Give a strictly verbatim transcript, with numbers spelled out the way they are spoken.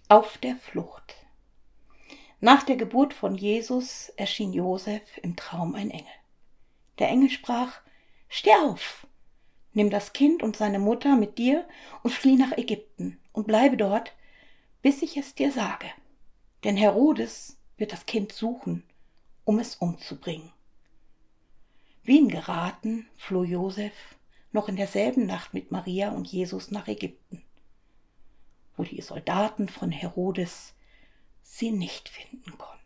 Auf der Flucht. Nach der Geburt von Jesus erschien Josef im Traum ein Engel. Der Engel sprach: Steh auf, nimm das Kind und seine Mutter mit dir und flieh nach Ägypten und bleibe dort, bis ich es dir sage. Denn Herodes wird das Kind suchen, um es umzubringen. Wie ihm geraten, floh Josef noch in derselben Nacht mit Maria und Jesus nach Ägypten, wo die Soldaten von Herodes sie nicht finden konnten.